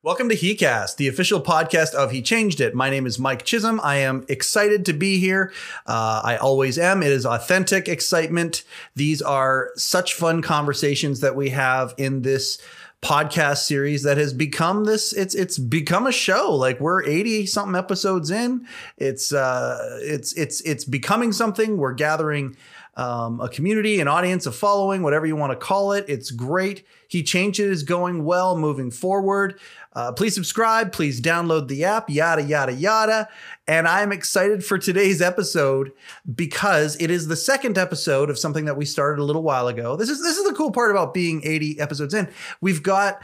Welcome to HeCast, the official podcast of He Changed It. My name is Mike Chisholm. I am excited to be here. I always am. It is authentic excitement. These are such fun conversations that we have in this podcast series that has become this. It's become a show. Like, we're 80 something episodes in. It's becoming something. We're gathering a community, an audience, a following, whatever you want to call it. It's great. He Changed It is going well, moving forward. Please subscribe. Please download the app, yada, yada, yada. And I'm excited for today's episode because it is the second episode of something that we started a little while ago. This is the cool part about being 80 episodes in. We've got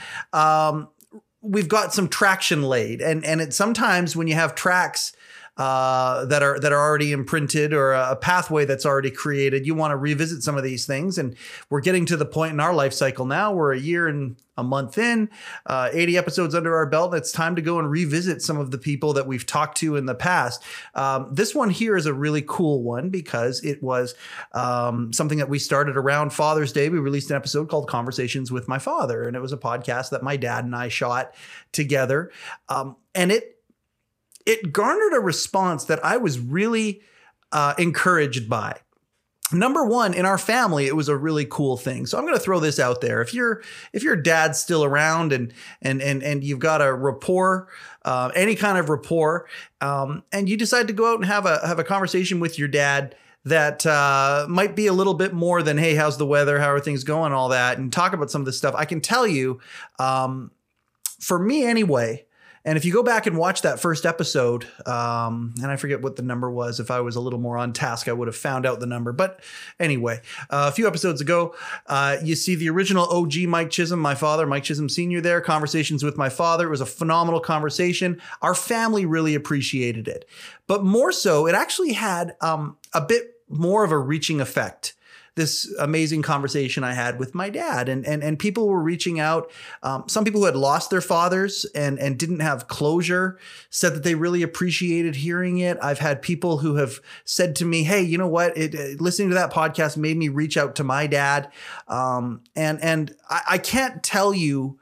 some traction laid, and it's sometimes when you have tracks that are already imprinted, or a pathway that's already created, you want to revisit some of these things. And we're getting to the point in our life cycle now. We're a year and a month in, 80 episodes under our belt. It's time to go and revisit some of the people that we've talked to in the past. This one here is a really cool one because it was something that we started around Father's Day. We released an episode called Conversations with My Father, and it was a podcast that my dad and I shot together. And it garnered a response that I was really encouraged by. Number one, in our family, it was a really cool thing. So I'm going to throw this out there. If your dad's still around and you've got a rapport, any kind of rapport, and you decide to go out and have a conversation with your dad that might be a little bit more than, hey, how's the weather? How are things going? All that, and talk about some of this stuff. I can tell you, for me anyway, and if you go back and watch that first episode, and I forget what the number was, if I was a little more on task, I would have found out the number. But anyway, a few episodes ago, you see the original OG Mike Chisholm, my father, Mike Chisholm Sr. there, Conversations with My Father. It was a phenomenal conversation. Our family really appreciated it. But more so, it actually had a bit more of a reaching effect. This amazing conversation I had with my dad, and people were reaching out. Some people who had lost their fathers and didn't have closure said that they really appreciated hearing it. I've had people who have said to me, hey, you know what? Listening to that podcast made me reach out to my dad. And I can't tell you,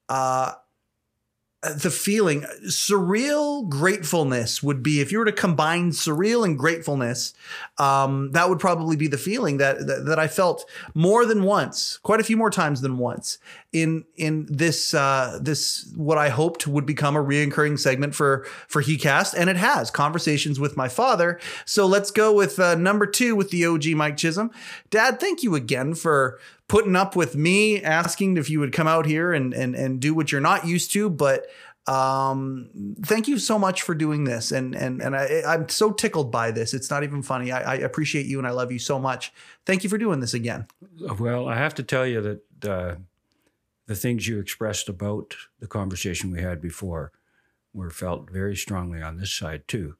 the feeling, surreal gratefulness would be, if you were to combine surreal and gratefulness, that would probably be the feeling that I felt more than once, quite a few more times than once in this what I hoped would become a reoccurring segment for HeCast, and it has, Conversations with My Father. So let's go with number 2 with the OG Mike Chisholm. Dad, thank you again for putting up with me asking if you would come out here and do what you're not used to. But thank you so much for doing this. And I'm so tickled by this. It's not even funny. I appreciate you and I love you so much. Thank you for doing this again. Well, I have to tell you that the things you expressed about the conversation we had before were felt very strongly on this side too.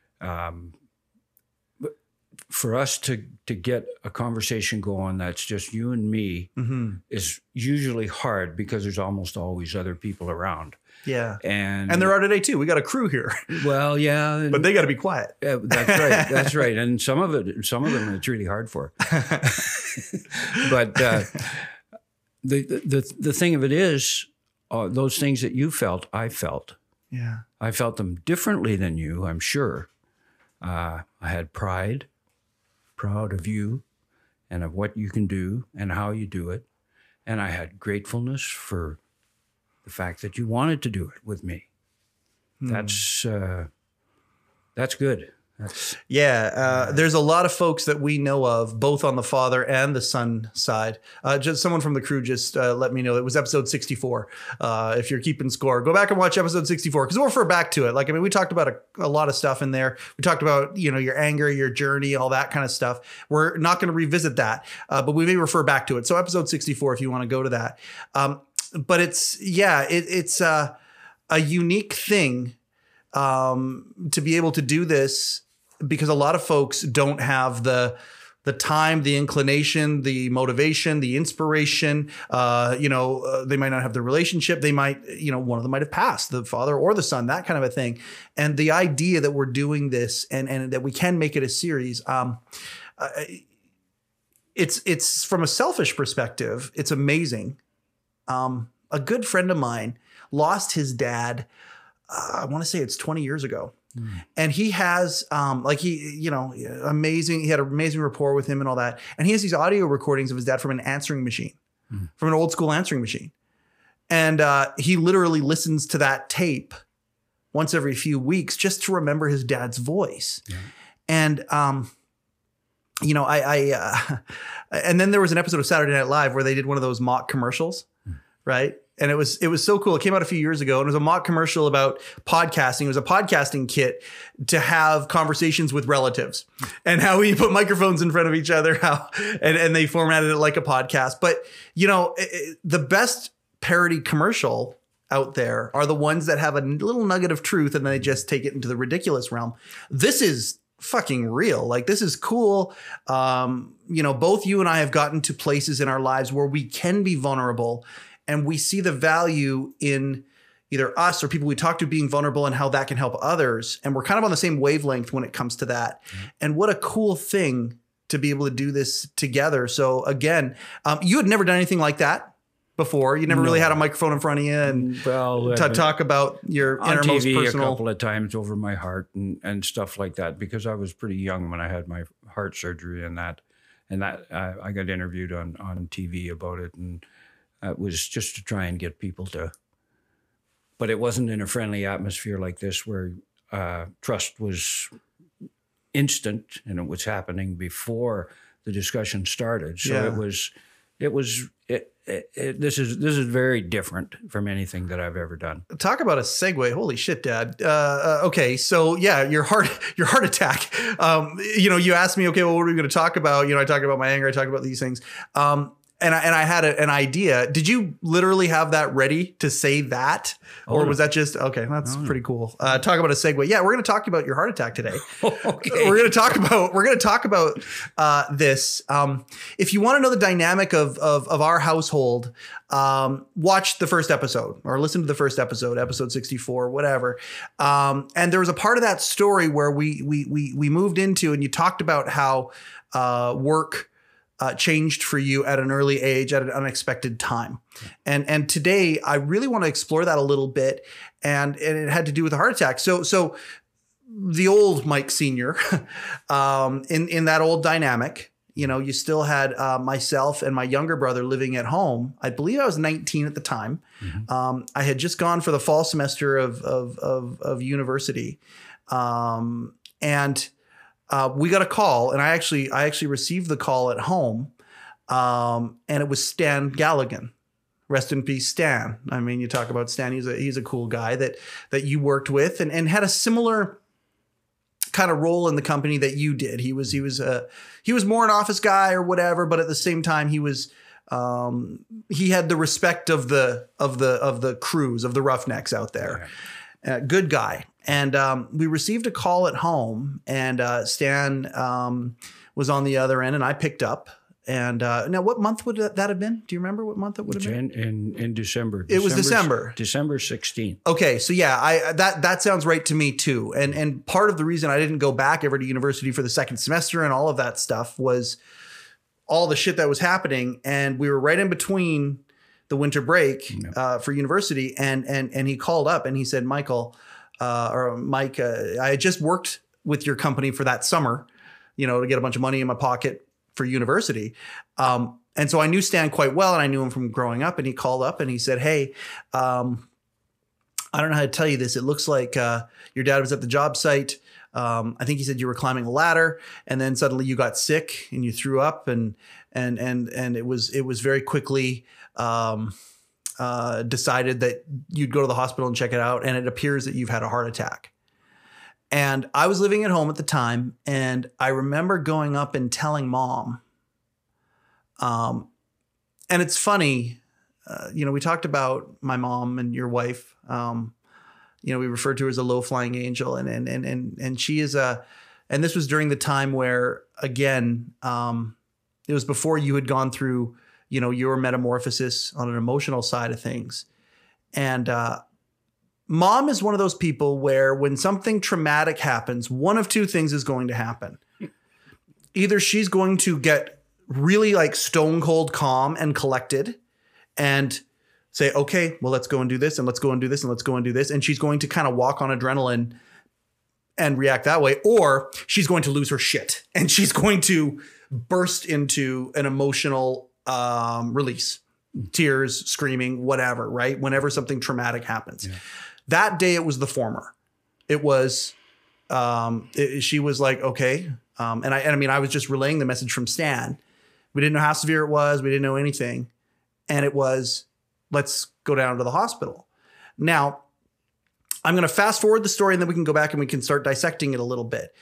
For us to get a conversation going that's just you and me is usually hard because there's almost always other people around. Yeah. And there are today too. We got a crew here. Well, yeah. But they got to be quiet. That's right. That's right. And some of them it's really hard for. But the thing of it is, those things that you felt, I felt. Yeah. I felt them differently than you, I'm sure. I had pride. Proud of you and of what you can do and how you do it. And I had gratefulness for the fact that you wanted to do it with me. That's good. There's a lot of folks that we know of, both on the father and the son side. Just someone from the crew just let me know it was episode 64. If you're keeping score, go back and watch episode 64 because we'll refer back to it. We talked about a lot of stuff in there. We talked about, your anger, your journey, all that kind of stuff. We're not going to revisit that, but we may refer back to it. So episode 64, if you want to go to that. But it's a unique thing to be able to do this, because a lot of folks don't have the time, the inclination, the motivation, the inspiration. They might not have the relationship. They might, one of them might have passed, the father or the son, that kind of a thing. And the idea that we're doing this and that we can make it a series, it's from a selfish perspective, it's amazing. A good friend of mine lost his dad. I want to say it's 20 years ago. And he has, amazing. He had an amazing rapport with him and all that. And he has these audio recordings of his dad from an answering machine, from an old school answering machine. And he literally listens to that tape once every few weeks just to remember his dad's voice. Yeah. And, and then there was an episode of Saturday Night Live where they did one of those mock commercials, right? And it was so cool. It came out a few years ago, and it was a mock commercial about podcasting. It was a podcasting kit to have conversations with relatives, and how we put microphones in front of each other, and they formatted it like a podcast. But the best parody commercial out there are the ones that have a little nugget of truth, and then they just take it into the ridiculous realm. This is fucking real. Like, this is cool. Both you and I have gotten to places in our lives where we can be vulnerable. And we see the value in either us or people we talk to being vulnerable and how that can help others. And we're kind of on the same wavelength when it comes to that. Mm-hmm. And what a cool thing to be able to do this together. So again, you had never done anything like that before. You never really had a microphone in front of you and talk about your innermost TV personal. A couple of times over my heart and stuff like that, because I was pretty young when I had my heart surgery and that I got interviewed on TV about it, and it was just to try and get people to, but it wasn't in a friendly atmosphere like this where trust was instant and it was happening before the discussion started. So this is very different from anything that I've ever done. Talk about a segue. Holy shit, Dad. Okay. So yeah, your heart attack. You asked me, okay, well, what are we going to talk about? I talked about my anger. I talked about these things. And I had an idea. Did you literally have that ready to say that? Or was that just, okay, that's pretty cool. Talk about a segue. Yeah, we're going to talk about your heart attack today. Okay. We're going to talk about this. If you want to know the dynamic of our household, watch the first episode or listen to the first episode 64, whatever. And there was a part of that story where we moved into, and you talked about how work changed for you at an early age, at an unexpected time. And today I really want to explore that a little bit. And it had to do with a heart attack. So the old Mike Sr., in that old dynamic, you still had myself and my younger brother living at home. I believe I was 19 at the time. Mm-hmm. I had just gone for the fall semester of university. We got a call, and I actually received the call at home, and it was Stan Galligan. Rest in peace, Stan. I mean, you talk about Stan. He's a cool guy that you worked with and had a similar kind of role in the company that you did. He was more an office guy or whatever, but at the same time he had the respect of the crews, of the roughnecks out there. Right. Good guy. And we received a call at home, and Stan was on the other end, and I picked up. And now, what month would that have been? Do you remember what month it would have been? In December. It was December. December 16th. Okay, so yeah, that sounds right to me too. And part of the reason I didn't go back ever to university for the second semester and all of that stuff was all the shit that was happening, and we were right in between the winter break for university, and he called up and he said, Mike, I had just worked with your company for that summer, to get a bunch of money in my pocket for university. And so I knew Stan quite well, and I knew him from growing up, and he called up and he said, hey, I don't know how to tell you this. It looks like your dad was at the job site. I think he said you were climbing a ladder, and then suddenly you got sick and you threw up, and it was very quickly decided that you'd go to the hospital and check it out, and it appears that you've had a heart attack. And I was living at home at the time, and I remember going up and telling Mom. And it's funny, we talked about my mom and your wife. We referred to her as a low-flying angel, and she is and this was during the time where, again, it was before you had gone through your metamorphosis on an emotional side of things. And Mom is one of those people where when something traumatic happens, one of two things is going to happen. Either she's going to get really like stone cold calm and collected and say, okay, well, let's go and do this, and let's go and do this, and let's go and do this. And she's going to kind of walk on adrenaline and react that way, or she's going to lose her shit and she's going to burst into an emotional release, tears, screaming, whatever, right? Whenever something traumatic happens. Yeah. That day, it was the former. It was, she was like, okay. I mean, I was just relaying the message from Stan. We didn't know how severe it was. We didn't know anything. And it was, let's go down to the hospital. Now, I'm going to fast forward the story and then we can go back and we can start dissecting it a little bit.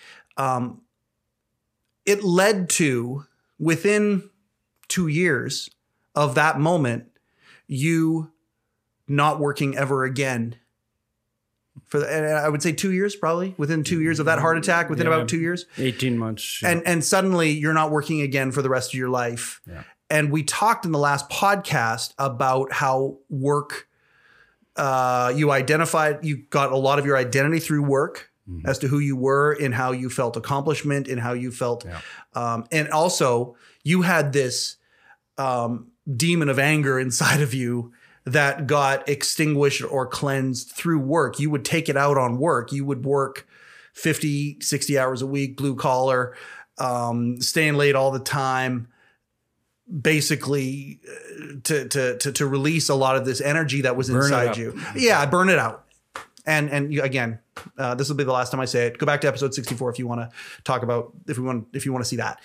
It led to, within 2 years of that moment, you not working ever again. And I would say 2 years, probably within 2 years of that heart attack, within about 2 years, 18 months. Yeah. And suddenly you're not working again for the rest of your life. Yeah. And we talked in the last podcast about how work, you got a lot of your identity through work as to who you were and how you felt accomplishment and how you felt. Yeah. And also you had this demon of anger inside of you that got extinguished or cleansed through work. You would take it out on work. You would work 50, 60 hours a week, blue collar, staying late all the time, basically to release a lot of this energy that was inside you. Yeah, burn it out. And you, again, this will be the last time I say it. Go back to episode 64 if you want to talk about, if you want to see that.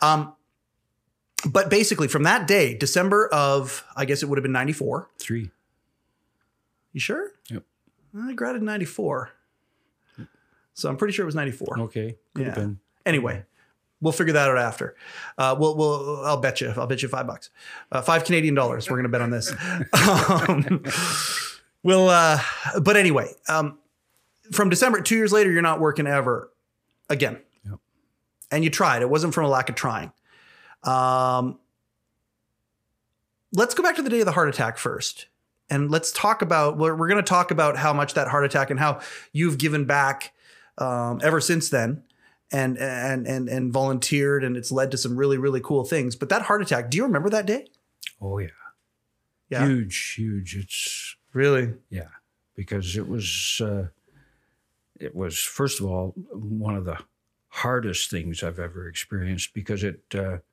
But basically from that day, December of, I guess it would have been 94. 3. You sure? Yep. I graduated in 94. So I'm pretty sure it was 94. Okay. Could have been. Anyway, we'll figure that out after. I'll bet you. I'll bet you $5. $5 Canadian. We're going to bet on this. But anyway, from December, 2 years later, you're not working ever again. Yep. And you tried. It wasn't from a lack of trying. Let's go back to the day of the heart attack first. And let's talk about, we're going to talk about how much that heart attack and how you've given back ever since then and volunteered, and it's led to some really, really cool things. But that heart attack, do you remember that day? Oh, yeah. Yeah. Huge. It's really, yeah, because it was first of all, one of the hardest things I've ever experienced, because it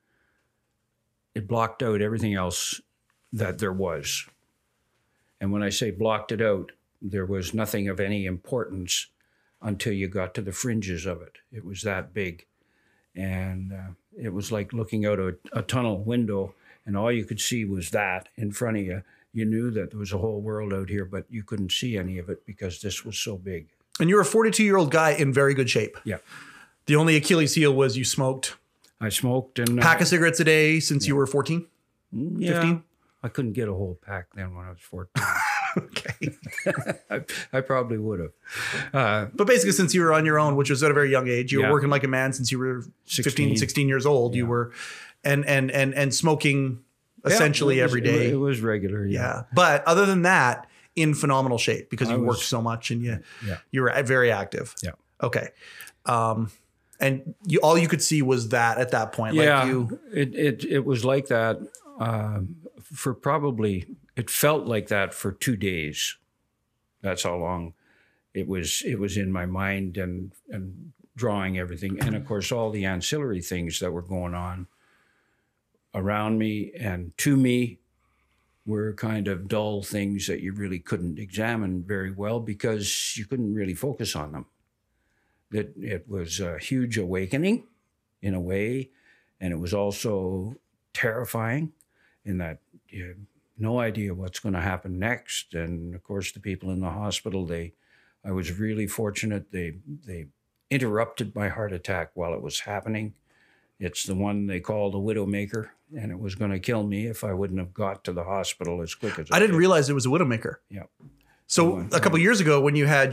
blocked out everything else that there was. And when I say blocked it out, there was nothing of any importance until you got to the fringes of it. It was that big. And it was like looking out a tunnel window and all you could see was that in front of you. You knew that there was a whole world out here, but you couldn't see any of it because this was so big. And you're a 42-year-old guy in very good shape. Yeah. The only Achilles heel was you smoked. I smoked and pack of cigarettes a day since you were 14? Yeah. 15? I couldn't get a whole pack then when I was 14. Okay. I probably would have. But basically, since you were on your own, which was at a very young age, you were working like a man since you were 15, 16 years old. Yeah. You were, and smoking essentially every day. It was regular. Yeah. But other than that, in phenomenal shape because you worked so much and you were very active. Yeah. Okay. And all you could see was that at that point. Yeah. Like it was like that for probably. It felt like that for 2 days. That's how long it was in my mind and drawing everything. And of course, all the ancillary things that were going on around me and to me were kind of dull things that you really couldn't examine very well because you couldn't really focus on them. That it was a huge awakening in a way, and it was also terrifying in that you had no idea what's going to happen next. And of course, the people in the hospital, I was really fortunate. They interrupted my heart attack while it was happening. It's the one they call the Widowmaker, and it was going to kill me if I wouldn't have got to the hospital as quick as I didn't realize it was a Widowmaker. Yeah. So a couple of years ago, when you had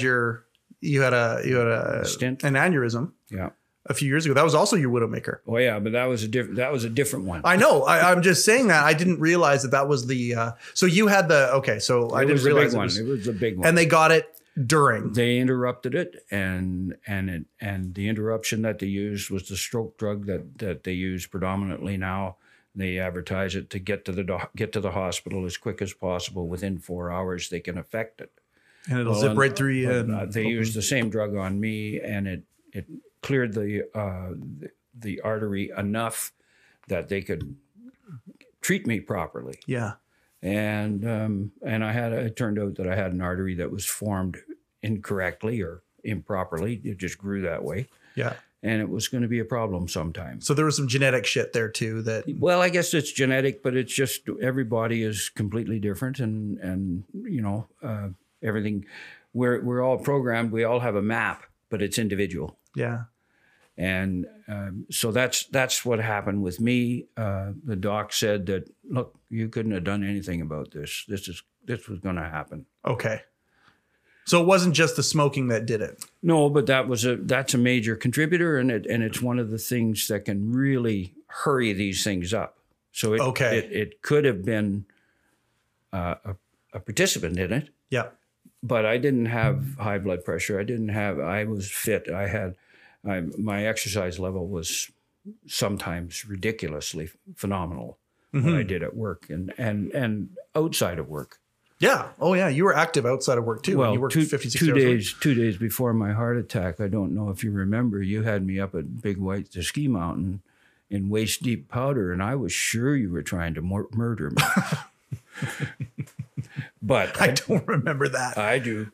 a stent, an aneurysm. Yeah. A few years ago, that was also your Widowmaker. Oh yeah, but that was a different one. I know. I'm just saying that I didn't realize that was the. So you had the So I didn't realize it was the big one, and they got it during. They interrupted it, and the interruption that they used was the stroke drug that they use predominantly now. They advertise it to get to the hospital as quick as possible. Within 4 hours, they can affect it. And it'll zip right through you. They used the same drug on me, and it cleared the artery enough that they could treat me properly. Yeah. And it turned out that I had an artery that was formed incorrectly or improperly. It just grew that way. Yeah. And it was going to be a problem sometime. So there was some genetic shit there too that. Well, I guess it's genetic, but it's just everybody is completely different, and everything. We're all programmed. We all have a map, but it's individual. Yeah. And so that's what happened with me. The doc said that, look, you couldn't have done anything about this. This was going to happen. Okay. So it wasn't just the smoking that did it. No, but that's a major contributor, and it's one of the things that can really hurry these things up. So it could have been a participant in it. Yeah. But I didn't have high blood pressure. I was fit. My exercise level was sometimes ridiculously phenomenal. What I did at work and outside of work. Yeah. Oh, yeah. You were active outside of work too. Well, you worked 56 hours. 2 days before my heart attack, I don't know if you remember, you had me up at Big White, the ski mountain, in waist deep powder, and I was sure you were trying to murder me. But I don't remember that. I do.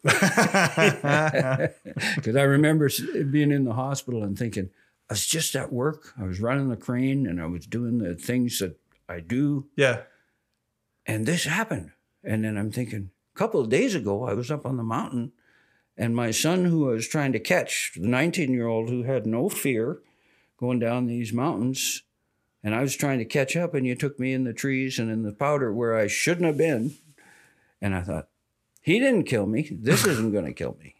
Because I remember being in the hospital and thinking, I was just at work. I was running the crane and I was doing the things that I do. Yeah. And this happened. And then I'm thinking, a couple of days ago, I was up on the mountain and my son, who I was trying to catch, the 19-year-old who had no fear going down these mountains, and I was trying to catch up, and you took me in the trees and in the powder where I shouldn't have been. And I thought, he didn't kill me. This isn't going to kill me.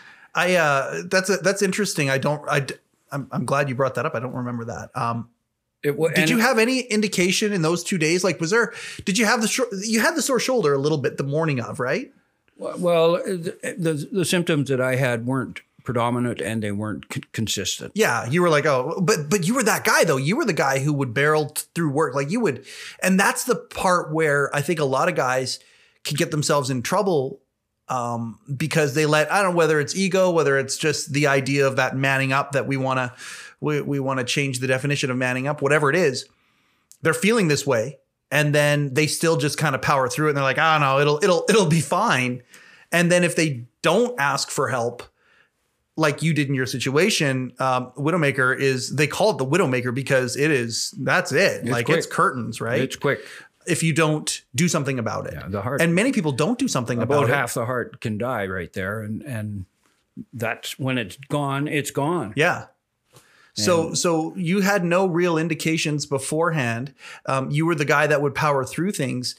That's interesting. I'm glad you brought that up. I don't remember that. Did you have any indication in those 2 days? Like, did you have you had the sore shoulder a little bit the morning of, right? Well, the symptoms that I had weren't predominant and they weren't consistent. Yeah. You were like, oh, but you were that guy though. You were the guy who would barrel through work. Like you would. And that's the part where I think a lot of guys can get themselves in trouble because they I don't know whether it's ego, whether it's just the idea of that manning up that we want to change the definition of manning up, whatever it is. They're feeling this way. And then they still just kind of power through it. And they're like, oh no, it'll be fine. And then if they don't ask for help, like you did in your situation, Widowmaker they call it the Widowmaker because that's it. It's like quick. It's curtains, right? It's quick. If you don't do something about it. Yeah, the heart. And many people don't do something about it. About half the heart can die right there. And that's when it's gone, it's gone. Yeah. So you had no real indications beforehand. You were the guy that would power through things.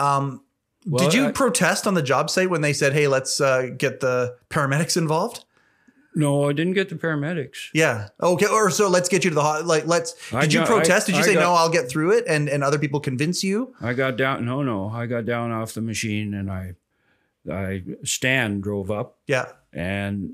Did you protest on the job site when they said, hey, let's get the paramedics involved? No, I didn't get the paramedics. Yeah. Okay. Or so let's get you to the Did you protest? Did you say no? I'll get through it, and other people convince you? I got down. No. I got down off the machine, and Stan drove up. Yeah. And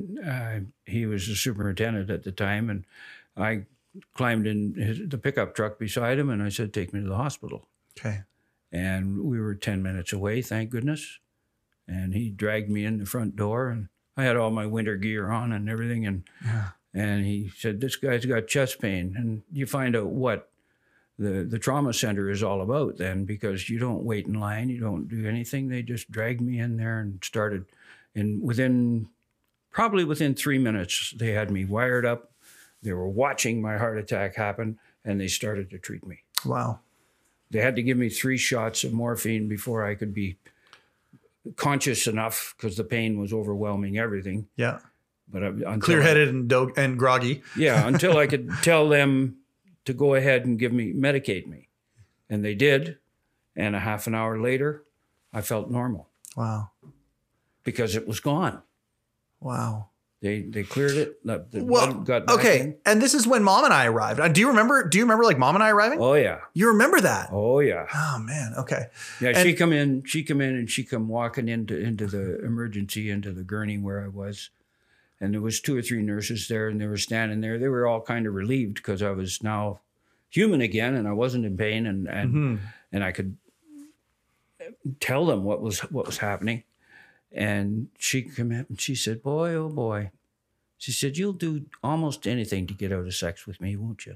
he was the superintendent at the time, and I climbed in the pickup truck beside him, and I said, "Take me to the hospital." Okay. And we were 10 minutes away, thank goodness. And he dragged me in the front door, and I had all my winter gear on and everything. And he said, this guy's got chest pain. And you find out what the trauma center is all about then, because you don't wait in line. You don't do anything. They just dragged me in there and started. And probably within 3 minutes, they had me wired up. They were watching my heart attack happen, and they started to treat me. Wow. They had to give me 3 shots of morphine before I could be conscious enough, because the pain was overwhelming everything. Yeah. But clear-headed and groggy. Yeah, until I could tell them to go ahead and medicate me. And they did. And a half an hour later, I felt normal. Wow. Because it was gone. Wow. They cleared it. Blood got back in. And this is when Mom and I arrived. Do you remember like Mom and I arriving? Oh yeah. You remember that? Oh yeah. Oh man. Okay. Yeah, she come in and she come walking into the emergency, into the gurney where I was. And there was 2 or 3 nurses there, and they were standing there. They were all kind of relieved because I was now human again, and I wasn't in pain, and I could tell them what was happening. And she came in and she said, "Boy, oh boy," she said, "you'll do almost anything to get out of sex with me, won't you?"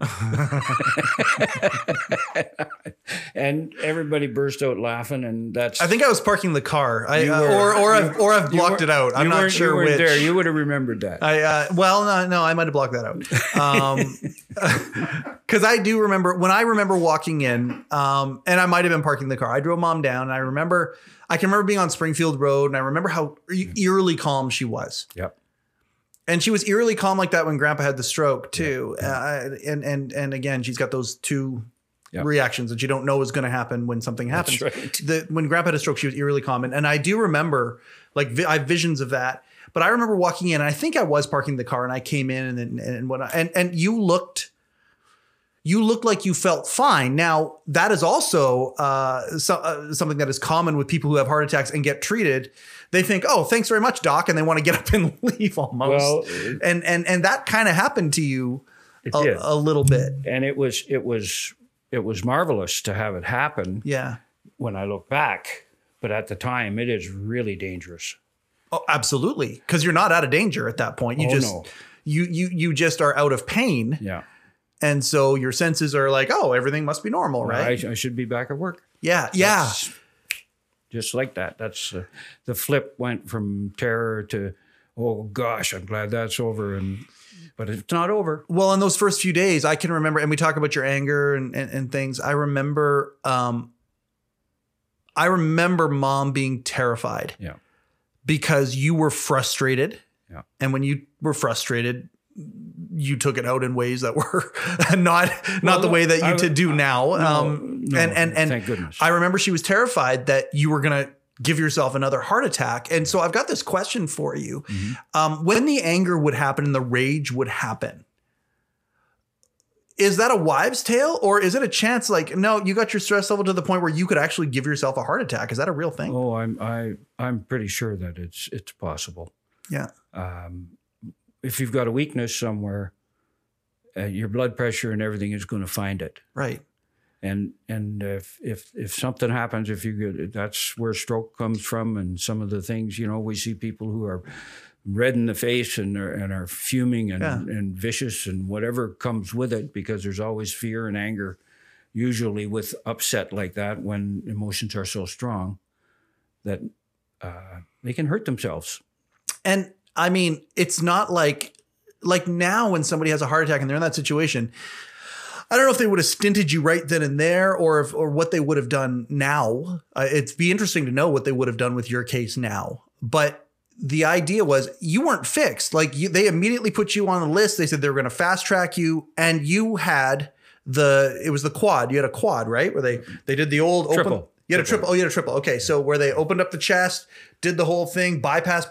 And everybody burst out laughing, and that's. I think I was parking the car, I've blocked it out. I'm not sure which. There, you would have remembered that. No, I might have blocked that out. Because I do remember when I remember walking in, and I might have been parking the car. I drove Mom down, and I can remember being on Springfield Road, and I remember how eerily calm she was. Yep. And she was eerily calm like that when Grandpa had the stroke too. And again, she's got those two reactions that you don't know is going to happen when something happens. That's right. When Grandpa had a stroke, she was eerily calm. And I do remember, like, I have visions of that. But I remember walking in, and I think I was parking the car, and I came in, and you looked like you felt fine. Now, that is also something that is common with people who have heart attacks and get treated. They think, "Oh, thanks very much, doc," and they want to get up and leave almost. Well, and that kind of happened to you a little bit. And it was marvelous to have it happen. Yeah. When I look back, but at the time, it is really dangerous. Oh, absolutely, because you're not out of danger at that point. You just are out of pain. Yeah. And so your senses are like, "Oh, everything must be normal, right? I should be back at work." Yeah. That's just like that. That's the flip went from terror to, "Oh gosh, I'm glad that's over." But it's not over. Well, in those first few days, I can remember, and we talk about your anger and things. I remember Mom being terrified. Yeah. Because you were frustrated. Yeah. And when you were frustrated, you took it out in ways that were not the way that you do now. No, thank goodness. I remember she was terrified that you were going to give yourself another heart attack. And so I've got this question for you. Mm-hmm. When the anger would happen and the rage would happen, is that a wives' tale, or is it a chance like, no, you got your stress level to the point where you could actually give yourself a heart attack? Is that a real thing? Oh, I'm pretty sure that it's possible. Yeah. If you've got a weakness somewhere, your blood pressure and everything is going to find it. Right. And if something happens, that's where stroke comes from, and some of the things, we see people who are red in the face and are fuming and vicious and whatever comes with it, because there's always fear and anger, usually with upset like that, when emotions are so strong that they can hurt themselves. And I mean, it's not like now when somebody has a heart attack and they're in that situation, I don't know if they would have stinted you right then and there, or what they would have done now. It'd be interesting to know what they would have done with your case now. But the idea was you weren't fixed. Like they immediately put you on the list. They said they were going to fast track you, and you had it was the quad. You had a quad, right? Where they did the old triple. Open. You had a triple. Oh, you had a triple. Okay. So where they opened up the chest, did the whole thing, bypass.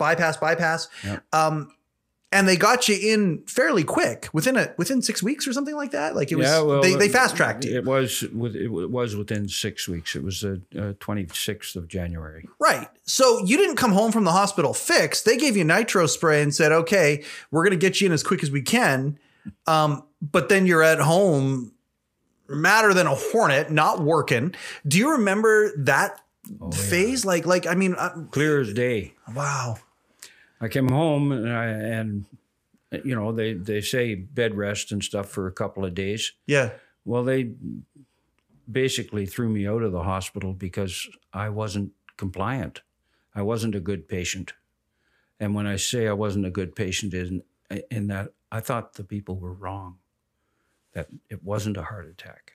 Yep. And they got you in fairly quick, within 6 weeks or something like that. Like it was, they fast tracked you. It was within 6 weeks. It was the 26th of January. Right. So you didn't come home from the hospital fixed. They gave you nitro spray and said, "Okay, we're going to get you in as quick as we can." But then you're at home, madder than a hornet, not working. Do you remember that phase? Yeah. Like I mean, clear as day. Wow. I came home and they say bed rest and stuff for a couple of days. Yeah. Well, they basically threw me out of the hospital because I wasn't compliant. I wasn't a good patient. And when I say I wasn't a good patient, in that I thought the people were wrong, that it wasn't a heart attack.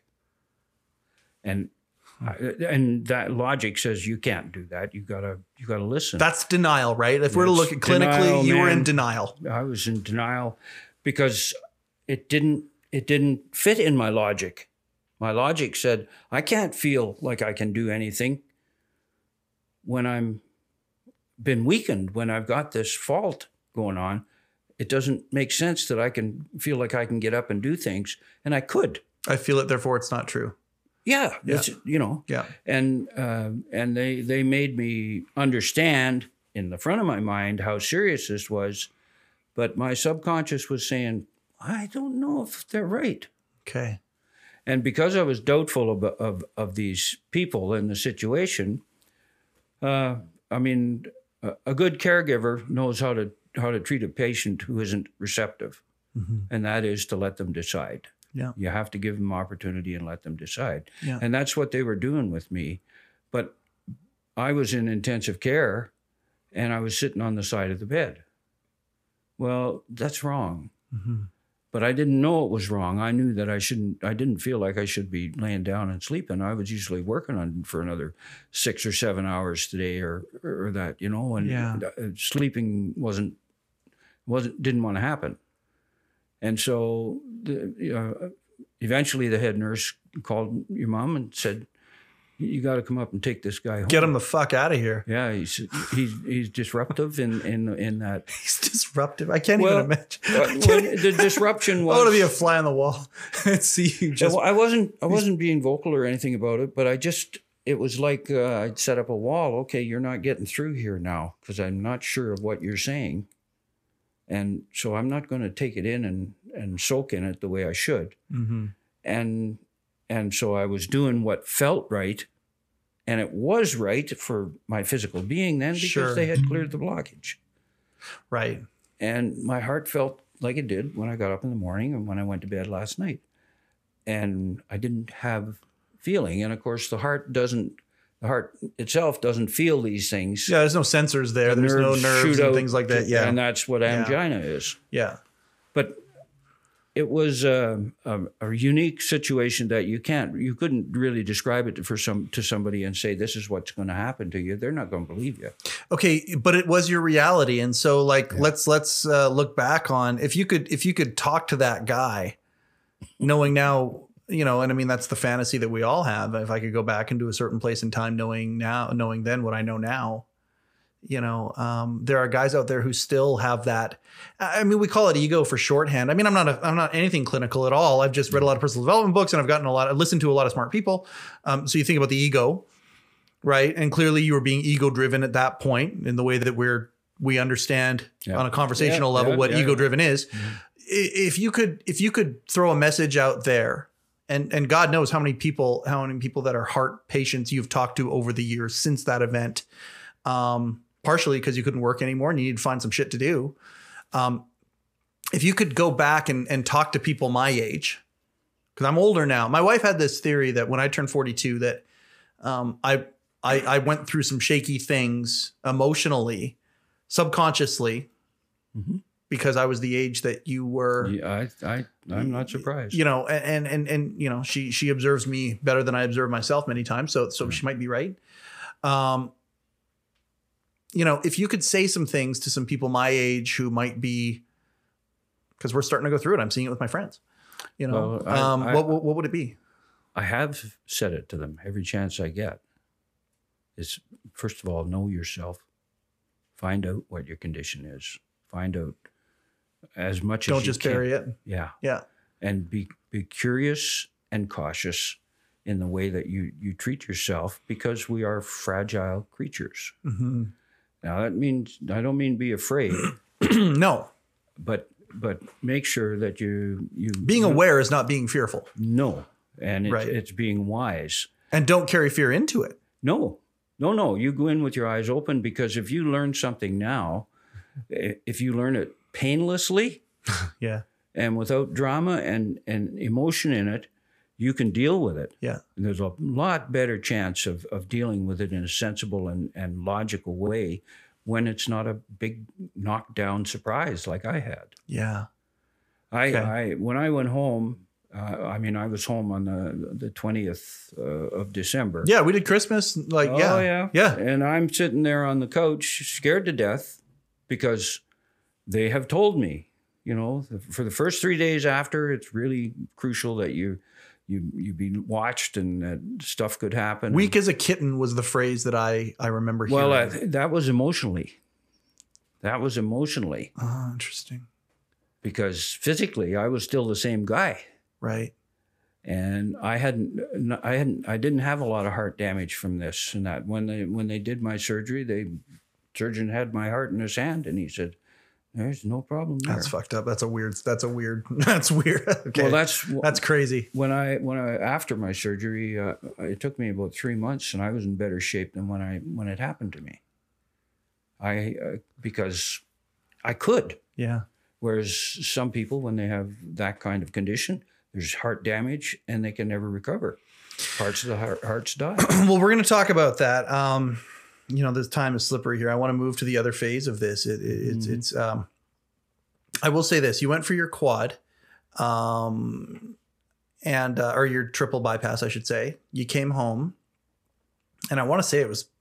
And that logic says you can't do that. You gotta listen. That's denial, right? If we're to look at clinically, you were in denial. I was in denial because it didn't fit in my logic. My logic said I can't feel like I can do anything when I'm been weakened, when I've got this fault going on. It doesn't make sense that I can feel like I can get up and do things, and I could. I feel it, therefore it's not true. Yeah. Yeah. And they made me understand in the front of my mind how serious this was, but my subconscious was saying, I don't know if they're right. Okay. And because I was doubtful of these people and the situation, I mean, a good caregiver knows how to treat a patient who isn't receptive, and that is to let them decide. Yeah. You have to give them opportunity and let them decide. Yeah. And that's what they were doing with me. But I was in intensive care, and I was sitting on the side of the bed. Well, that's wrong. But I didn't know it was wrong. I knew that I didn't feel like I should be laying down and sleeping. I was usually working on for another 6 or 7 hours today or that, you know, and sleeping didn't want to happen. And so eventually the head nurse called your mom and said, you got to come up and take this guy home. Get him the fuck out of here. Yeah, he's disruptive in that. He's disruptive. I can't even imagine. The disruption was. I want to be a fly on the wall and see you just. I wasn't being vocal or anything about it, but it was like I'd set up a wall. Okay, you're not getting through here now because I'm not sure of what you're saying, and so I'm not going to take it in and soak in it the way I should. And so I was doing what felt right, and it was right for my physical being then because they had cleared the blockage. Right. And my heart felt like it did when I got up in the morning and when I went to bed last night. And I didn't have feeling. And of course, the heart itself doesn't feel these things. Yeah, there's no sensors there. There's no nerves and things like that. Yeah. And that's what angina is. Yeah. But it was a unique situation that you couldn't really describe it to somebody and say, this is what's going to happen to you. They're not going to believe you. Okay. But it was your reality. And so let's look back on, if you could talk to that guy knowing now, you know, and I mean, that's the fantasy that we all have. If I could go back into a certain place in time, knowing then what I know now, you know, there are guys out there who still have that. I mean, we call it ego for shorthand. I mean, I'm not anything clinical at all. I've just read a lot of personal development books and I've listened to a lot of smart people. So you think about the ego, right? And clearly you were being ego driven at that point in the way that we understand on a conversational level what ego driven is. If you could throw a message out there, and God knows how many people that are heart patients you've talked to over the years since that event, partially because you couldn't work anymore and you need to find some shit to do. If you could go back and talk to people my age, because I'm older now. My wife had this theory that when I turned 42 that I went through some shaky things emotionally, subconsciously, because I was the age that you were. Yeah, I'm not surprised. You know, and you know, she observes me better than I observe myself many times, so she might be right. You know, if you could say some things to some people my age who might be, because we're starting to go through it. I'm seeing it with my friends. You know, what would it be? I have said it to them every chance I get. Is first of all, know yourself. Find out what your condition is. Find out as much as you can. Don't just bury it. Yeah. Yeah. And be curious and cautious in the way that you treat yourself, because we are fragile creatures. Now that means, I don't mean be afraid. No. But make sure that you being aware is not being fearful. No. And it's being wise. And don't carry fear into it. No. You go in with your eyes open, because if you learn something now, if you learn it painlessly and without drama and emotion in it, you can deal with it. Yeah. And there's a lot better chance of dealing with it in a sensible and logical way when it's not a big knockdown surprise like I had. Yeah. When I went home, I was home on the 20th of December. Yeah, we did Christmas. Yeah. And I'm sitting there on the couch, scared to death, because they have told me, you know, for the first 3 days after, it's really crucial that you be watched and that stuff could happen. Weak as a kitten was the phrase that I remember hearing. Well, that was emotionally. Oh, interesting. Because physically, I was still the same guy. Right. And I didn't have a lot of heart damage from this and that. When they did my surgery, surgeon had my heart in his hand, and he said, There's no problem there. That's fucked up. That's weird. That's weird. Okay. Well, that's crazy. When I after my surgery, it took me about 3 months, and I was in better shape than when it happened to me. Because I could. Yeah. Whereas some people, when they have that kind of condition, there's heart damage and they can never recover. Parts of the hearts die. Well, we're going to talk about that. This time is slippery here. I want to move to the other phase of this. It's I will say this: you went for your quad, or your triple bypass, I should say. You came home, and I want to say it was,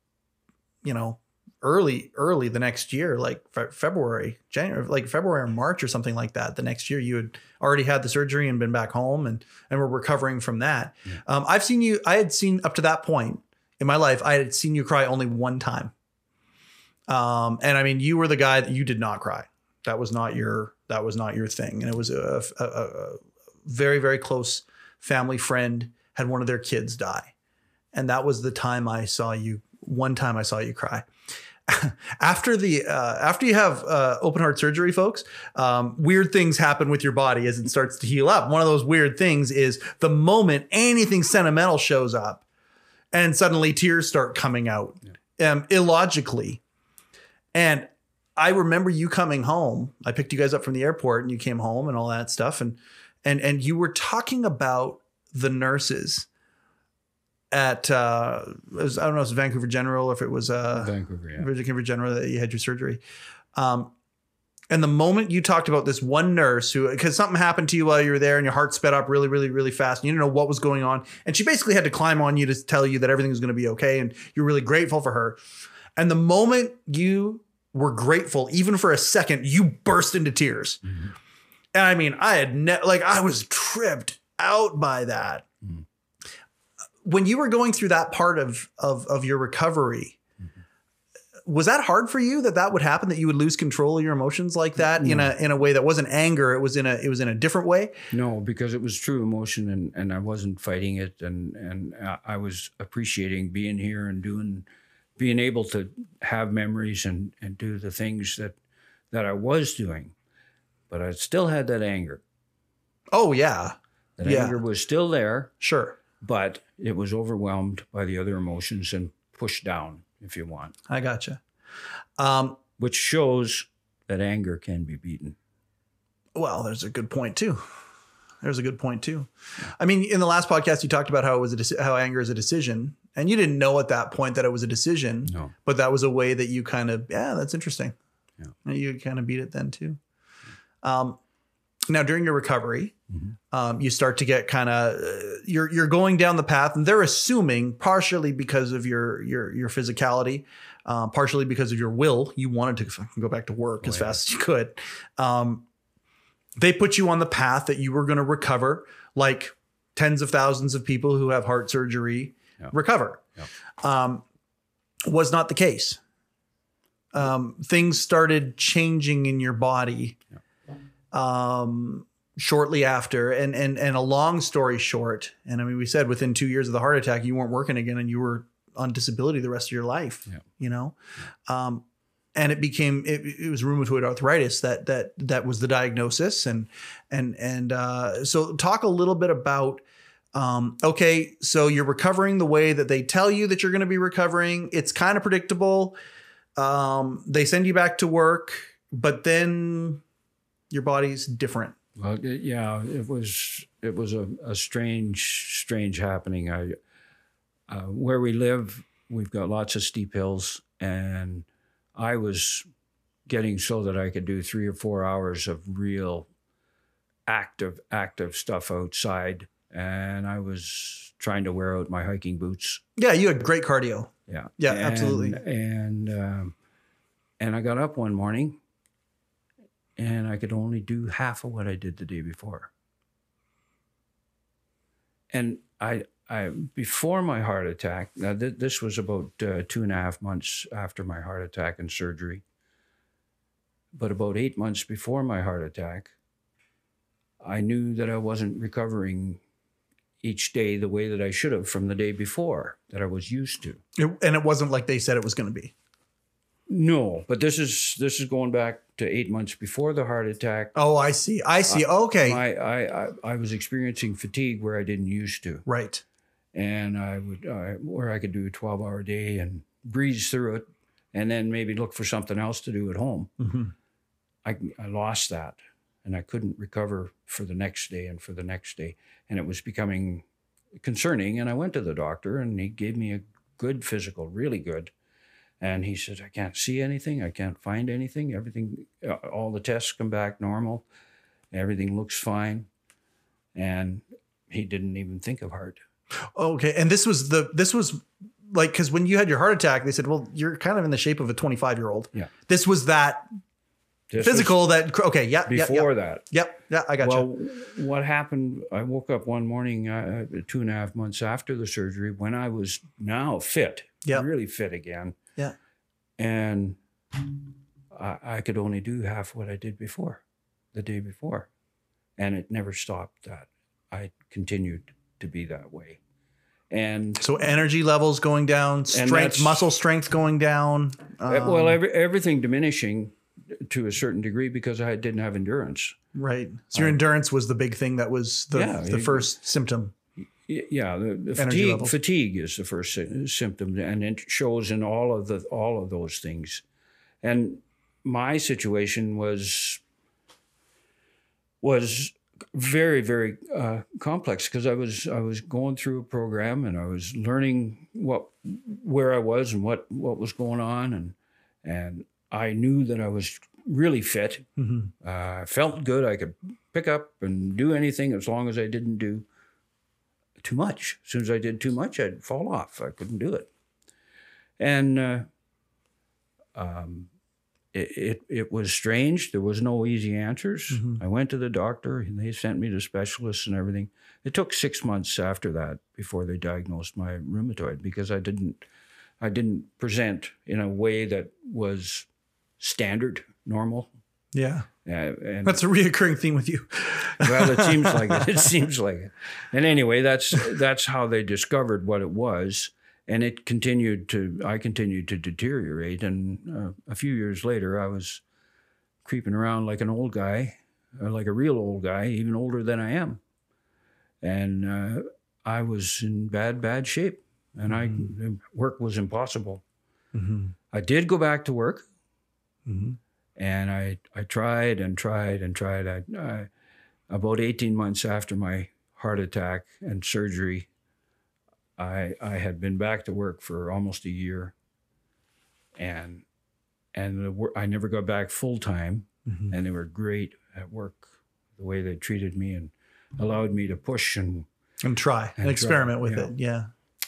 early the next year, like February or March or something like that. The next year you had already had the surgery and been back home and were recovering from that. Yeah. I had seen up to that point in my life, I had seen you cry only one time. And I mean, you were the guy that you did not cry. That was not your thing. And it was a very, very close family friend had one of their kids die. And that was the time one time I saw you cry. After you have open heart surgery, folks, weird things happen with your body as it starts to heal up. One of those weird things is the moment anything sentimental shows up and suddenly tears start coming out illogically. And I remember you coming home. I picked you guys up from the airport and you came home and all that stuff. And you were talking about the nurses at I don't know if it was Vancouver General or if it was Vancouver General that you had your surgery. And the moment you talked about this one nurse because something happened to you while you were there and your heart sped up really, really, really fast and you didn't know what was going on. And she basically had to climb on you to tell you that everything was going to be okay. And you're really grateful for her. And the moment you were grateful, even for a second, you burst into tears. Mm-hmm. And I mean, I was tripped out by that. Mm-hmm. When you were going through that part of your recovery, was that hard for you that would happen, that you would lose control of your emotions like that in a way that wasn't anger? It was in a different way. No, because it was true emotion and I wasn't fighting it. And I was appreciating being here and being able to have memories and do the things that I was doing, but I still had that anger. Oh yeah. That anger was still there. Sure. But it was overwhelmed by the other emotions and pushed down, if you want. I gotcha. Which shows that anger can be beaten. Well, there's a good point too. I mean, in the last podcast, you talked about how anger is a decision, and you didn't know at that point that it was a decision. No. But that was a way that you kind of, that's interesting. Yeah. You kind of beat it then too. Now, during your recovery, you start to get kind of you're going down the path, and they're assuming partially because of your physicality, partially because of your will. You wanted to fucking go back to work as fast as you could. They put you on the path that you were going to recover, like tens of thousands of people who have heart surgery recover. Yep. Was not the case. Things started changing in your body. Yep. Shortly after, and a long story short, and I mean, we said within 2 years of the heart attack, you weren't working again and you were on disability the rest of your life, and it was rheumatoid arthritis that was the diagnosis. So talk a little bit about, okay, so you're recovering the way that they tell you that you're going to be recovering. It's kind of predictable. They send you back to work, but then your body's different. Well, yeah, it was a strange happening. Where we live, we've got lots of steep hills, and I was getting so that I could do 3 or 4 hours of real active stuff outside, and I was trying to wear out my hiking boots. Yeah, you had great cardio. Yeah, absolutely. And I got up one morning, and I could only do half of what I did the day before. And I before my heart attack, now this was about 2.5 months after my heart attack and surgery, but about 8 months before my heart attack, I knew that I wasn't recovering each day the way that I should have from the day before, that I was used to. And it wasn't like they said it was going to be. No, but this is going back to 8 months before the heart attack. Oh, I see. Okay. I was experiencing fatigue where I didn't used to. Right. And where I could do a 12-hour day and breeze through it, and then maybe look for something else to do at home. Mm-hmm. I lost that, and I couldn't recover for the next day and for the next day, and it was becoming concerning. And I went to the doctor, and he gave me a good physical, really good. And he said, I can't see anything. I can't find anything. Everything, all the tests come back normal. Everything looks fine. And he didn't even think of heart. Okay. And this was like, because when you had your heart attack, they said, well, you're kind of in the shape of a 25-year-old. Yeah. This was that physical that, okay. Yeah. Before that. Yep. Yeah. I got you. Well, what happened, I woke up one morning 2.5 months after the surgery when I was now fit, really fit again. Yeah. And I could only do half what I did before, the day before. And it never stopped that. I continued to be that way. And so energy levels going down, strength, muscle strength going down. Well, everything diminishing to a certain degree because I didn't have endurance. Right. So your endurance was the big thing that was the first symptom. Yeah, the fatigue is the first symptom, and it shows in all of those things. And my situation was very, very complex because I was going through a program and I was learning where I was and what was going on, and I knew that I was really fit. Mm-hmm. I felt good. I could pick up and do anything as long as I didn't do too much. As soon as I did too much, I'd fall off. I couldn't do it. And it was strange. There was no easy answers. Mm-hmm. I went to the doctor and they sent me to specialists and everything. It took 6 months after that before they diagnosed my rheumatoid because I didn't present in a way that was standard, normal. Yeah. And that's a reoccurring theme with you. Well, it seems like it. It seems like it. And anyway, that's how they discovered what it was. And I continued to deteriorate. And a few years later, I was creeping around like an old guy, like a real old guy, even older than I am. And I was in bad shape. And work was impossible. Mm-hmm. I did go back to work. Mm-hmm. And I tried and tried and tried. About 18 months after my heart attack and surgery, I had been back to work for almost a year, and I never got back full time. Mm-hmm. And they were great at work, the way they treated me and allowed me to push and try and experiment with it. Yeah,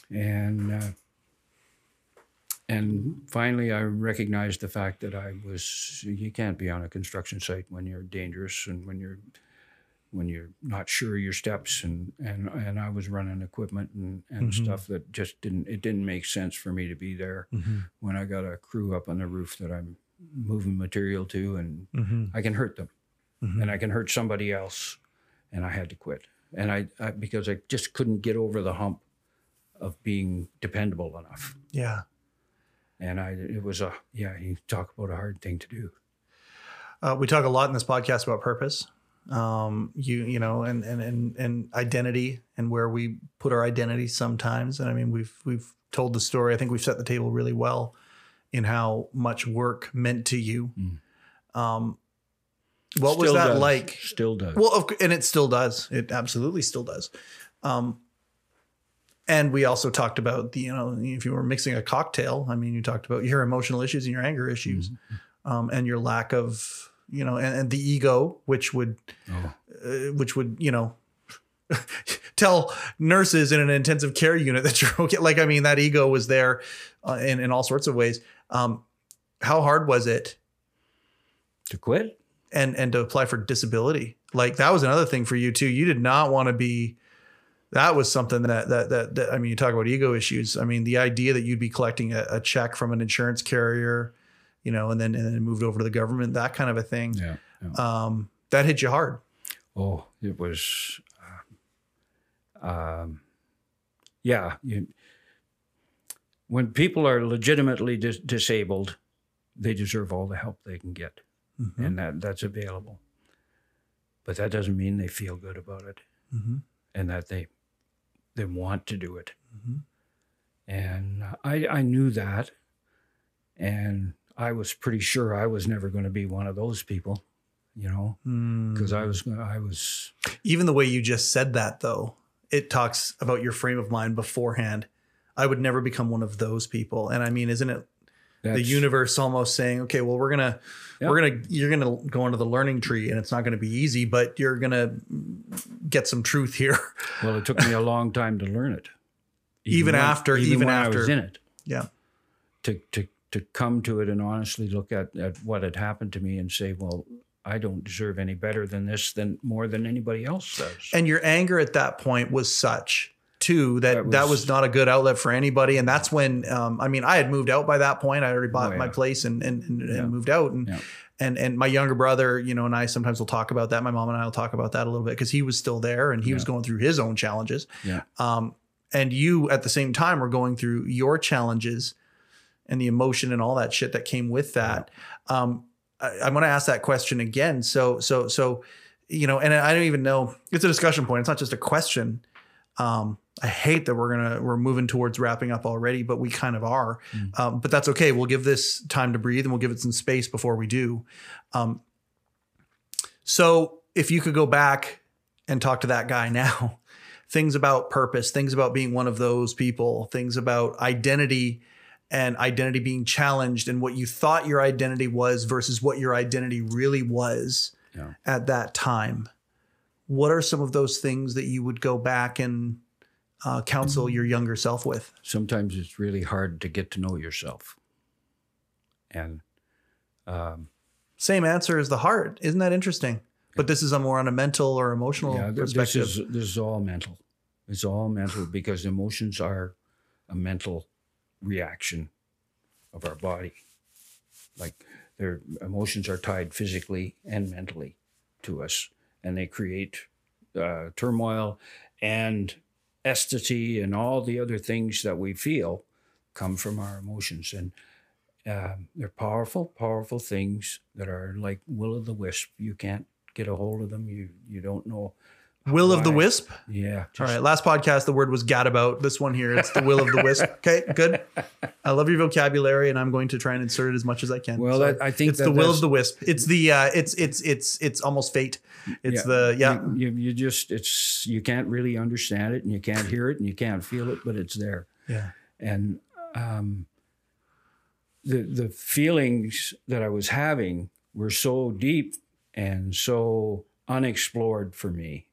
And finally, I recognized the fact that you can't be on a construction site when you're dangerous and when you're not sure of your steps. And I was running equipment and mm-hmm. stuff that just didn't make sense for me to be there mm-hmm. when I got a crew up on the roof that I'm moving material to, and mm-hmm. I can hurt them mm-hmm. and I can hurt somebody else. And I had to quit. And I because I just couldn't get over the hump of being dependable enough. Yeah. And you talk about a hard thing to do. We talk a lot in this podcast about purpose, you know, and identity and where we put our identity sometimes. And I mean, we've told the story. I think we've set the table really well in how much work meant to you. What was that like? Still does. Well, and it still does. It absolutely still does. And we also talked about if you were mixing a cocktail, I mean, you talked about your emotional issues and your anger issues, mm-hmm. And your lack of, and the ego, which would, tell nurses in an intensive care unit that you're okay. Like, I mean, that ego was there in all sorts of ways. How hard was it to quit and to apply for disability? Like, that was another thing for you too. You did not want to be. That was something that I mean, you talk about ego issues. I mean, the idea that you'd be collecting a check from an insurance carrier, and then moved over to the government, that kind of a thing. Yeah. That hit you hard. Oh, it was. When people are legitimately disabled, they deserve all the help they can get, and that's available. But that doesn't mean they feel good about it, and that they want to do it. And I knew that, and I was pretty sure I was never going to be one of those people, you know, because I was. Even the way you just said that, though, it talks about your frame of mind beforehand. I would never become one of those people. And I mean, isn't it the universe almost saying, okay, well, you're going to go into the learning tree, and it's not going to be easy, but you're going to get some truth here. Well, it took me a long time to learn it. Even after I was in it. Yeah. To come to it and honestly look at what had happened to me and say, well, I don't deserve any better than this, more than anybody else does. And your anger at that point was such too that was not a good outlet for anybody. And that's when I had moved out by that point. I already bought my place and moved out, and my younger brother, you know, and I sometimes will talk about that. My mom and I will talk about that a little bit, because he was still there and he was going through his own challenges. And you at the same time were going through your challenges and the emotion and all that shit that came with that. I'm going to ask that question again. So, you know, and I don't even know, it's a discussion point. It's not just a question. I hate that we're moving towards wrapping up already, but we kind of are. But that's okay. We'll give this time to breathe, and we'll give it some space before we do. So if you could go back and talk to that guy now, things about purpose, things about being one of those people, things about identity and identity being challenged, and what you thought your identity was versus what your identity really was at that time. What are some of those things that you would go back and counsel your younger self with? Sometimes it's really hard to get to know yourself. And same answer as the heart. Isn't that interesting? But this is more on a mental or emotional perspective. This is all mental. It's all mental, because emotions are a mental reaction of our body. Like, their emotions are tied physically and mentally to us, and they create turmoil and ecstasy, and all the other things that we feel come from our emotions. And they're powerful, powerful things that are like will-o'-the-wisp. You can't get a hold of them. You don't know. Will of the wisp? Yeah. All right. Last podcast, the word was gadabout. This one here, it's the will of the wisp. Okay, good. I love your vocabulary, and I'm going to try and insert it as much as I can. Well, so I think it's the will of the wisp. It's the it's almost fate. It's you can't really understand it, and you can't hear it, and you can't feel it, but it's there. Yeah. And the feelings that I was having were so deep and so unexplored for me.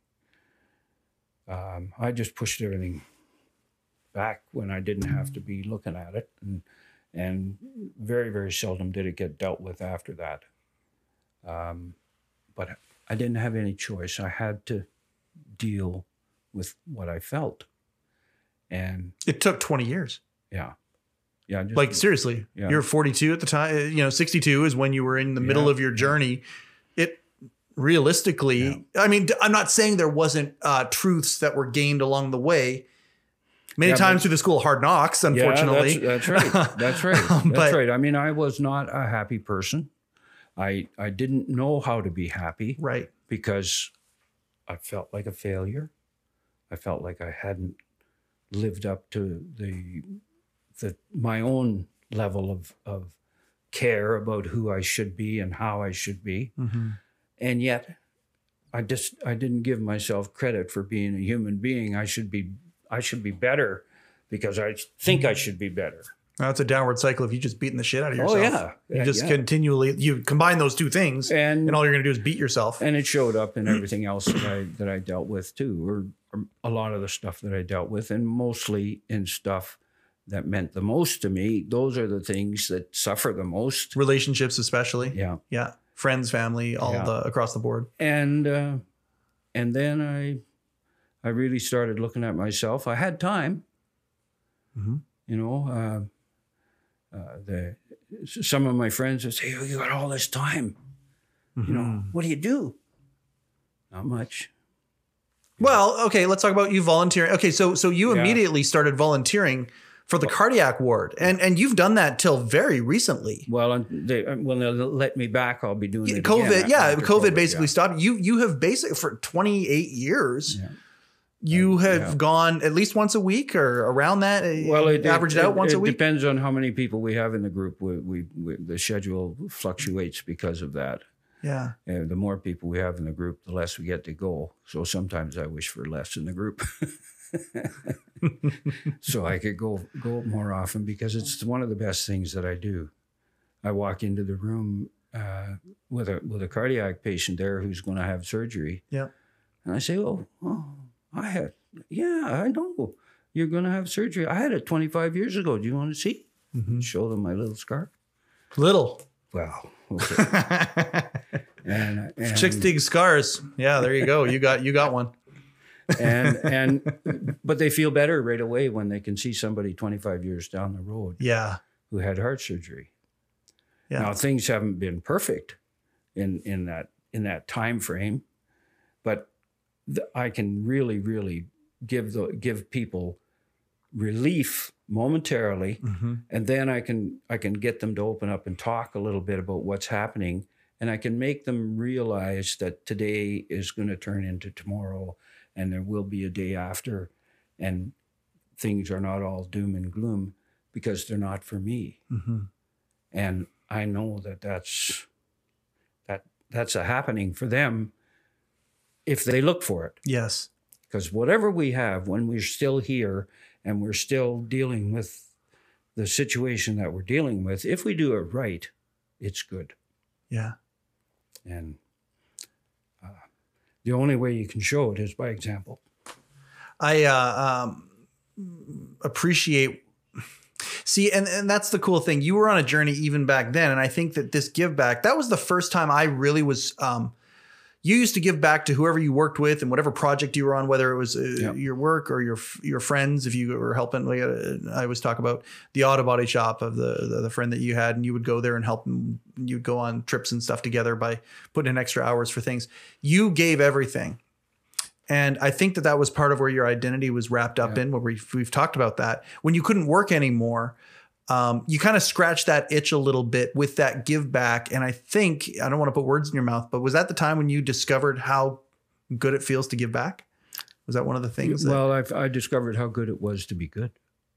I just pushed everything back when I didn't have to be looking at it, and very, very seldom did it get dealt with after that. But I didn't have any choice. I had to deal with what I felt, and it took 20 years. Yeah. Like, seriously, you're 42 at the time. You know, 62 is when you were in the middle of your journey. Realistically, I mean, I'm not saying there wasn't truths that were gained along the way. Many times through the school of hard knocks, unfortunately. That's right. That's right. That's right. I mean, I was not a happy person. I didn't know how to be happy. Right. Because I felt like a failure. I felt like I hadn't lived up to my own level of care about who I should be and how I should be. Mm-hmm. And yet, I didn't give myself credit for being a human being. I should be better because I think I should be better. That's a downward cycle if you just beating the shit out of yourself. Oh yeah, you just continually combine those two things, and all you're going to do is beat yourself. And it showed up in everything else that I dealt with too, or a lot of the stuff that I dealt with, and mostly in stuff that meant the most to me. Those are the things that suffer the most. Relationships, especially. Yeah. Friends, family, across the board. And then I really started looking at myself. I had time. Mm-hmm. You know, some of my friends would say, "Oh, you got all this time. Mm-hmm. You know, what do you do?" Not much. Well, okay, let's talk about you volunteering. Okay, so you immediately started volunteering for the cardiac ward. And you've done that till very recently. Well, when they'll let me back, I'll be doing it COVID. again after COVID basically stopped. You have basically for 28 years. Yeah. You have gone at least once a week or around that. Well, averaged out once a week. It depends on how many people we have in the group. The schedule fluctuates because of that. Yeah. And the more people we have in the group, the less we get to go. So sometimes I wish for less in the group, so I could go more often, because it's one of the best things that I do. I walk into the room with a cardiac patient there who's going to have surgery. Yeah. And I say, oh. I know you're going to have surgery. I had it 25 years ago. Do you want to see? Mm-hmm. Show them my little scar. Little. Well, okay. and chicks dig scars. Yeah, there you go. You got one. But they feel better right away when they can see somebody 25 years down the road. Yeah. Who had heart surgery. Yeah. Now things haven't been perfect in that time frame, but I can really, really give people relief momentarily, mm-hmm. and then I can get them to open up and talk a little bit about what's happening, and I can make them realize that today is going to turn into tomorrow, and there will be a day after, and things are not all doom and gloom, because they're not for me, mm-hmm. and I know that's a happening for them. If they look for it. Yes. Because whatever we have, when we're still here and we're still dealing with the situation that we're dealing with, if we do it right, it's good. Yeah. And the only way you can show it is by example. I appreciate... See, and that's the cool thing. You were on a journey even back then, and I think that this give back, that was the first time I really was... you used to give back to whoever you worked with and whatever project you were on, whether it was your work or your friends. If you were helping, I always talk about the auto body shop of the friend that you had, and you would go there and help them. You'd go on trips and stuff together by putting in extra hours for things. You gave everything. And I think that was part of where your identity was wrapped up in, where we've talked about that. When you couldn't work anymore, you kind of scratched that itch a little bit with that give back. And I think, I don't want to put words in your mouth, but was that the time when you discovered how good it feels to give back? Was that one of the things? I discovered how good it was to be good.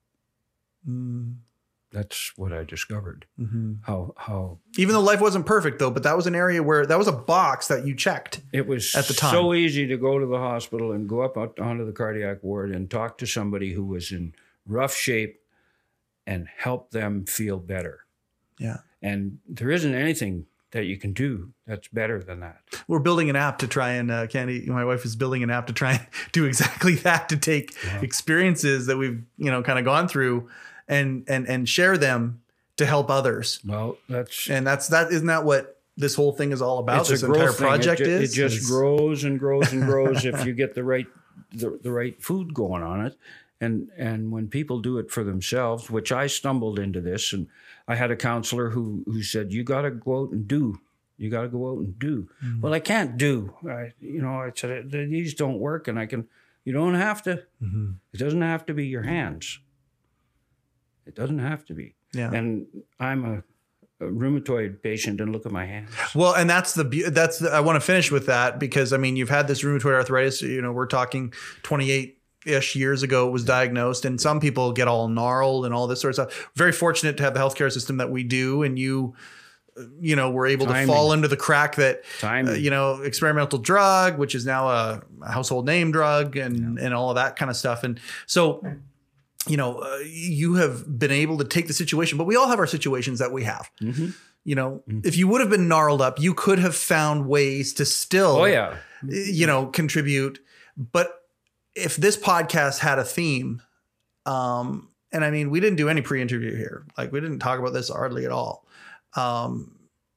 That's what I discovered. Mm-hmm. How even though life wasn't perfect though, but that was an area where that was a box that you checked. It was at the time so easy to go to the hospital and go up onto the cardiac ward and talk to somebody who was in rough shape and help them feel better. Yeah. And there isn't anything that you can do that's better than that. We're building an app to try and, Candy, my wife is building an app to try and do exactly that, to take experiences that we've, kind of gone through and share them to help others. Well, isn't that what this whole thing is all about? This entire project It just grows and grows and grows if you get the right food going on it. And when people do it for themselves, which I stumbled into this, and I had a counselor who said, you got to go out and do. You got to go out and do. Mm-hmm. Well, I can't do. I said, these don't work, and you don't have to. Mm-hmm. It doesn't have to be your hands. It doesn't have to be. Yeah. And I'm a rheumatoid patient, and look at my hands. Well, and I want to finish with that, because you've had this rheumatoid arthritis, we're talking 28-ish years ago it was diagnosed, and some people get all gnarled and all this sort of stuff. Very fortunate to have the healthcare system that we do, and you were able to fall into the crack that experimental drug, which is now a household name drug, and all of that kind of stuff. And so you have been able to take the situation, but we all have our situations that we have. Mm-hmm. If you would have been gnarled up, you could have found ways to still contribute. But if this podcast had a theme, and we didn't do any pre-interview here, like we didn't talk about this hardly at all. And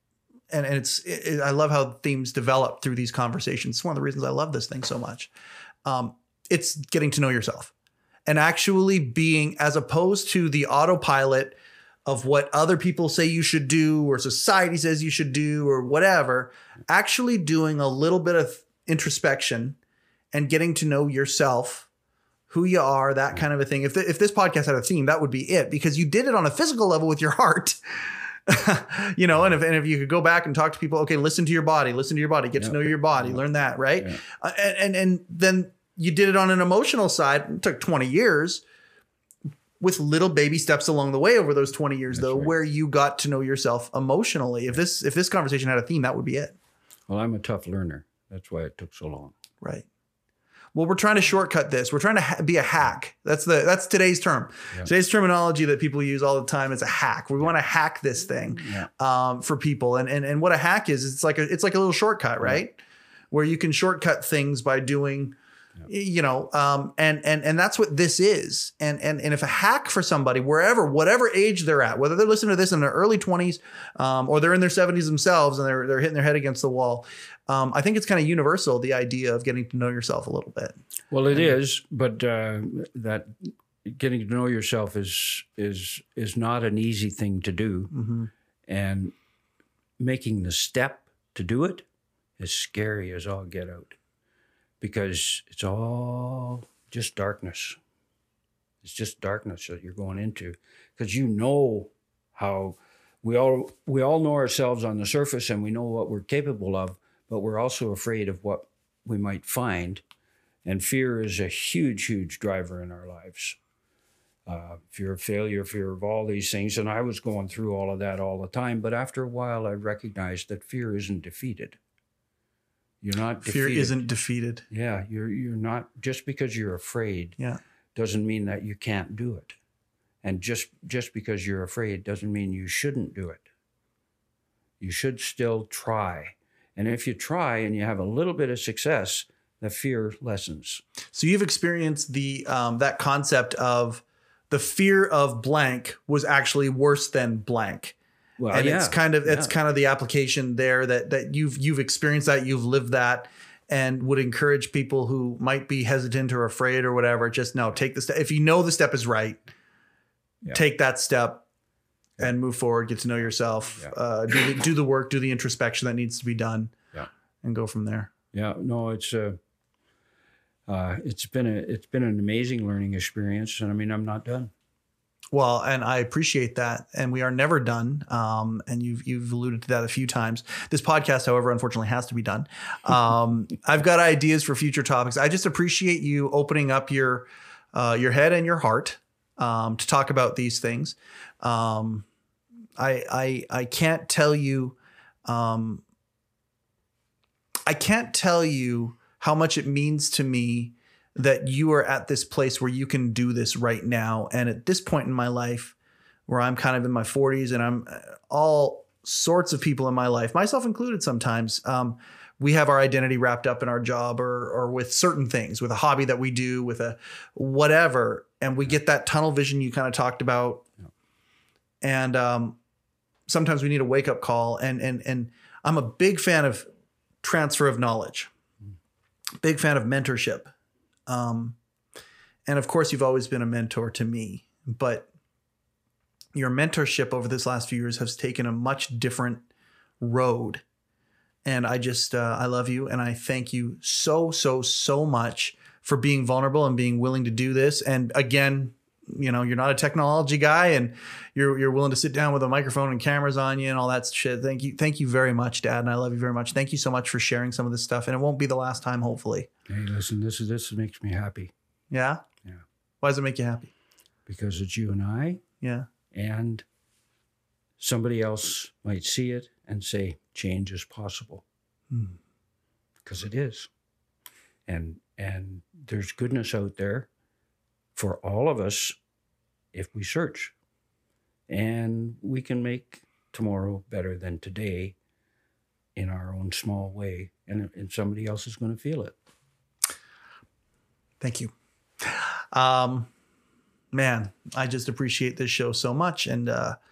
I love how themes develop through these conversations. It's one of the reasons I love this thing so much. It's getting to know yourself and actually being, as opposed to the autopilot of what other people say you should do or society says you should do or whatever, actually doing a little bit of introspection and getting to know yourself who you are, that kind of a thing. If this podcast had a theme, that would be it, because you did it on a physical level with your heart. You know, and if you could go back and talk to people, okay, listen to your body, get to know your body, learn that, right? Yeah. And then you did it on an emotional side. It took 20 years with little baby steps along the way over those 20 years, though, where you got to know yourself emotionally. If this conversation had a theme, that would be it. Well, I'm a tough learner. That's why it took so long. Right. Well, we're trying to shortcut this. We're trying to be a hack. That's today's term. Yeah. Today's terminology that people use all the time is a hack. We want to hack this thing for people. And what a hack is, it's like a little shortcut, right? Where you can shortcut things by doing, you know, and that's what this is. And if a hack for somebody, whatever age they're at, whether they're listening to this in their early 20s or they're in their 70s themselves and they're hitting their head against the wall, I think it's kind of universal, the idea of getting to know yourself a little bit. Well, it is, but that getting to know yourself is not an easy thing to do. Mm-hmm. And making the step to do it is scary as all get out, because it's all just darkness. It's just darkness that you're going into, because you know how we all know ourselves on the surface and we know what we're capable of, but we're also afraid of what we might find. And fear is a huge, huge driver in our lives. Fear of failure, fear of all these things. And I was going through all of that all the time. But after a while, I recognized that fear isn't defeated. You're not defeated. Fear isn't defeated. Yeah, you're not, just because you're afraid doesn't mean that you can't do it. And just because you're afraid doesn't mean you shouldn't do it. You should still try. And if you try and you have a little bit of success, the fear lessens. So you've experienced the that concept of the fear of blank was actually worse than blank. Well, and it's kind of the application there that you've experienced that, you've lived that, and would encourage people who might be hesitant or afraid or whatever, just take the step. If you know the step is right, take that step. And move forward, get to know yourself, do the work, do the introspection that needs to be done, and go from there. Yeah, no, it's been an amazing learning experience, and I mean, I'm not done. Well, and I appreciate that, and we are never done. And you've alluded to that a few times. This podcast, however, unfortunately, has to be done. I've got ideas for future topics. I just appreciate you opening up your head and your heart to talk about these things. I can't tell you, how much it means to me that you are at this place where you can do this right now. And at this point in my life, where I'm kind of in my 40s, and I'm all sorts of people in my life, myself included sometimes, we have our identity wrapped up in our job or with certain things, with a hobby that we do, with a whatever. And we get that tunnel vision you kind of talked about. And sometimes we need a wake up call. And I'm a big fan of transfer of knowledge, big fan of mentorship. And of course, you've always been a mentor to me, but your mentorship over this last few years has taken a much different road. And I just, I love you. And I thank you so, so, so much for being vulnerable and being willing to do this. And again, you know, you're not a technology guy, and you're willing to sit down with a microphone and cameras on you and all that shit. Thank you very much, Dad. And I love you very much. Thank you so much for sharing some of this stuff. And it won't be the last time, hopefully. Hey, listen, this makes me happy. Yeah? Yeah. Why does it make you happy? Because it's you and I. Yeah. And somebody else might see it and say, change is possible. Because it is. And there's goodness out there for all of us if we search. And we can make tomorrow better than today in our own small way. And somebody else is going to feel it. Thank you. Man, I just appreciate this show so much. And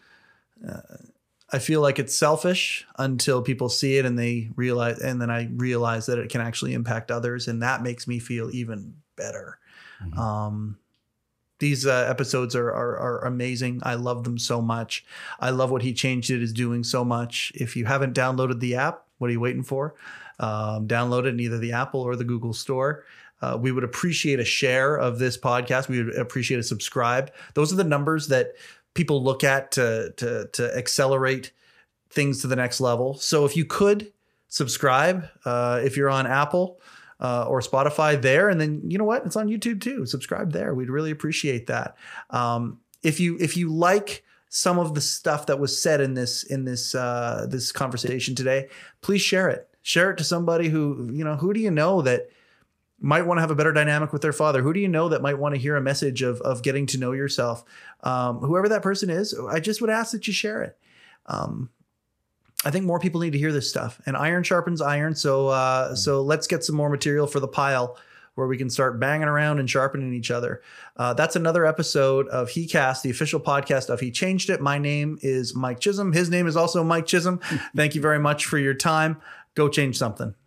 I feel like it's selfish until people see it and they realize, and then I realize that it can actually impact others. And that makes me feel even better. Mm-hmm. These episodes are amazing. I love them so much. I love what He Changed It is doing so much. If you haven't downloaded the app, what are you waiting for? Download it in either the Apple or the Google store. We would appreciate a share of this podcast. We would appreciate a subscribe. Those are the numbers that people look at to accelerate things to the next level. So if you could subscribe, if you're on Apple or Spotify there, and then you know what, it's on YouTube too. Subscribe there. We'd really appreciate that. If you like some of the stuff that was said in this conversation today, please share it. Share it to somebody who do you know that might want to have a better dynamic with their father? Who do you know that might want to hear a message of getting to know yourself? Whoever that person is, I just would ask that you share it. I think more people need to hear this stuff, and iron sharpens iron. So let's get some more material for the pile where we can start banging around and sharpening each other. That's another episode of HeCast, the official podcast of He Changed It. My name is Mike Chisholm. His name is also Mike Chisholm. Thank you very much for your time. Go change something.